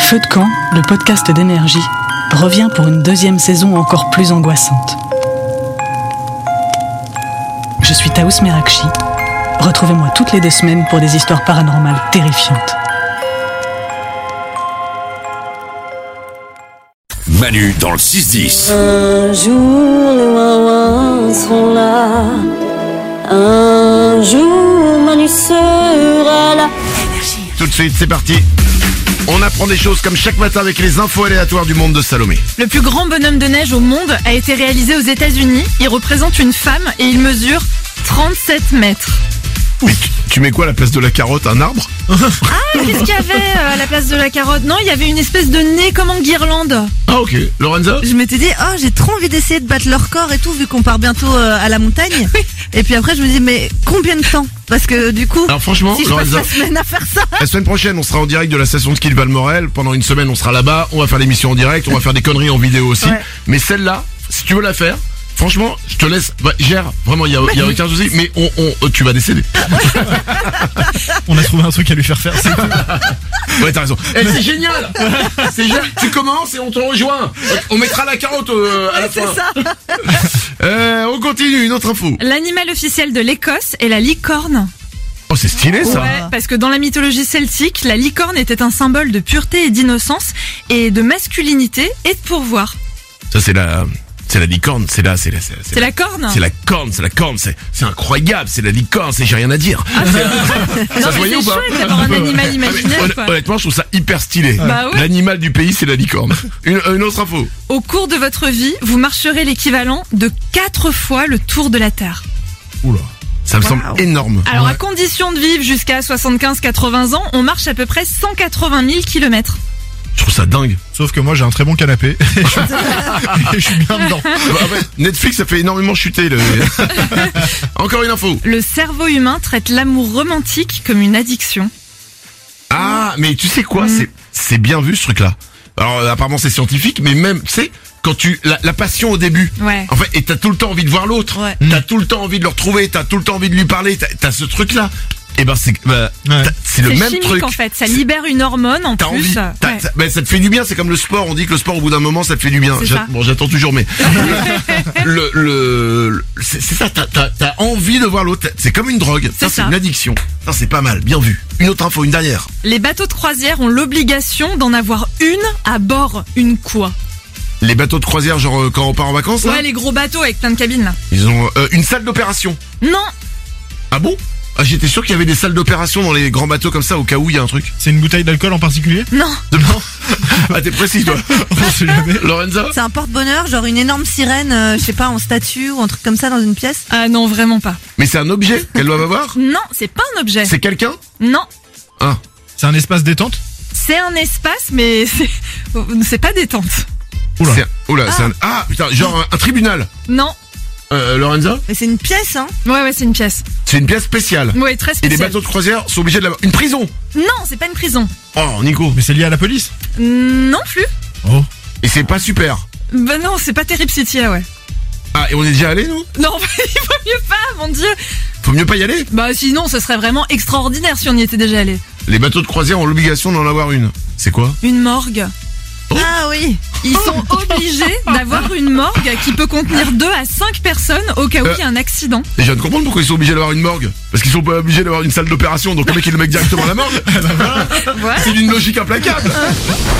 Feu de camp, le podcast d'énergie, revient pour une deuxième saison encore plus angoissante. Je suis Taous Merakchi. Retrouvez-moi toutes les 2 semaines pour des histoires paranormales terrifiantes. Manu dans le 6-10. Un jour les ouin-ouin seront là. Un jour Manu sera là. Tout de suite, c'est parti. On apprend des choses comme chaque matin avec les infos aléatoires du monde de Salomé. Le plus grand bonhomme de neige au monde a été réalisé aux États-Unis. Il représente une femme et il mesure 37 mètres. Mais tu mets quoi à la place de la carotte? Un arbre? Ah, qu'est-ce qu'il y avait à la place de la carotte? Non, il y avait une espèce de nez comme en guirlande. Ah ok. Lorenza? Je m'étais dit, oh, j'ai trop envie d'essayer de battre leur record et tout, vu qu'on part bientôt à la montagne. Oui. Et puis après, je me dis, mais combien de temps? Parce que du coup, Alors franchement, si je passe Lorenza, la semaine à faire ça. la semaine prochaine, on sera en direct de la station de ski de Valmorel. Pendant une semaine, on sera là-bas. On va faire l'émission en direct. On va faire des conneries en vidéo aussi. Ouais. Mais celle-là, si tu veux la faire, franchement, je te laisse. Gère. Vraiment, il y a aucun souci. Mais tu vas décéder. On a trouvé un truc à lui faire faire. C'est cool. Ouais, t'as raison. C'est génial. C'est génial. Tu commences et on te rejoint. On mettra la carotte à la fin. C'est ça. On continue. Une autre info. L'animal officiel de l'Écosse est la licorne. Oh, c'est stylé ça. Ouais, parce que dans la mythologie celtique, la licorne était un symbole de pureté et d'innocence et de masculinité et de pourvoir. Ça c'est la licorne, c'est la corne. C'est la corne, c'est incroyable, c'est la licorne, j'ai rien à dire. Non, Ça se voyait mais ou c'est pas? chouette d'avoir un animal imaginaire, quoi. Honnêtement, je trouve ça hyper stylé. Bah ouais. L'animal du pays, c'est la licorne. Une autre info. Au cours de votre vie, vous marcherez l'équivalent de 4 fois le tour de la Terre. Oula. Ça me semble énorme. Alors, à condition de vivre jusqu'à 75-80 ans, on marche à peu près 180 000 kilomètres. Je trouve ça dingue. Sauf que moi j'ai un très bon canapé. Et je suis bien dedans. En fait, Netflix, ça fait énormément chuter. Encore une info. Le cerveau humain traite l'amour romantique comme une addiction. Ah, mais tu sais quoi, c'est bien vu ce truc-là. Alors apparemment c'est scientifique, mais même, tu sais, quand la passion au début. Ouais. En fait, et t'as tout le temps envie de voir l'autre. Ouais. T'as tout le temps envie de le retrouver, t'as tout le temps envie de lui parler, t'as ce truc-là. Et ben c'est le C'est même chimique truc. en fait, ça libère une hormone en T'as plus. envie, Ouais. ça te fait du bien, c'est comme le sport, on dit que le sport au bout d'un moment ça te fait du bien. C'est ça. Bon, j'attends toujours, mais c'est ça, t'as envie de voir l'autre, c'est comme une drogue, C'est c'est ça. une addiction. Ça c'est pas mal, bien vu. Une autre info, une dernière. Les bateaux de croisière ont l'obligation d'en avoir une à bord. Une quoi? Les bateaux de croisière, genre quand on part en vacances, là, Ouais, les gros bateaux avec plein de cabines là. ils ont une salle d'opération. Non, Ah bon? Ah, j'étais sûr qu'il y avait des salles d'opération dans les grands bateaux comme ça au cas où il y a un truc. C'est une bouteille d'alcool en particulier? non. Non. Ah, t'es précis toi. On sait jamais. Lorenza? C'est un porte-bonheur, genre une énorme sirène, je sais pas, en statue ou un truc comme ça dans une pièce. Ah non, vraiment pas. Mais c'est un objet qu'elles doivent avoir? Non, c'est pas un objet. C'est quelqu'un? Non, Ah. C'est un espace détente? c'est un espace, mais c'est pas détente. Oula. C'est un, putain, genre un tribunal. Non. Lorenza? Mais c'est une pièce, hein. Ouais, c'est une pièce. C'est une pièce spéciale. Ouais, très Et spéciale. les bateaux de croisière sont obligés de l'avoir. Une prison. Non, c'est pas une prison. Oh, Nico. Mais c'est lié à la police? Non plus. Oh. Et c'est pas super. Bah non, c'est pas Terrible City, ouais. Ah, et on est déjà allé, nous? Non, il vaut mieux pas, mon dieu. Faut mieux pas y aller? Bah sinon, ce serait vraiment extraordinaire si on y était déjà allé. Les bateaux de croisière ont l'obligation d'en avoir une. C'est quoi? Une morgue. Ah oui. Ils sont obligés d'avoir une morgue qui peut contenir 2 à 5 personnes au cas où il y a un accident. Et je viens de comprendre pourquoi ils sont obligés d'avoir une morgue. Parce qu'ils sont pas obligés d'avoir une salle d'opération. Donc le mec il le met directement à la morgue. Voilà. C'est d'une logique implacable.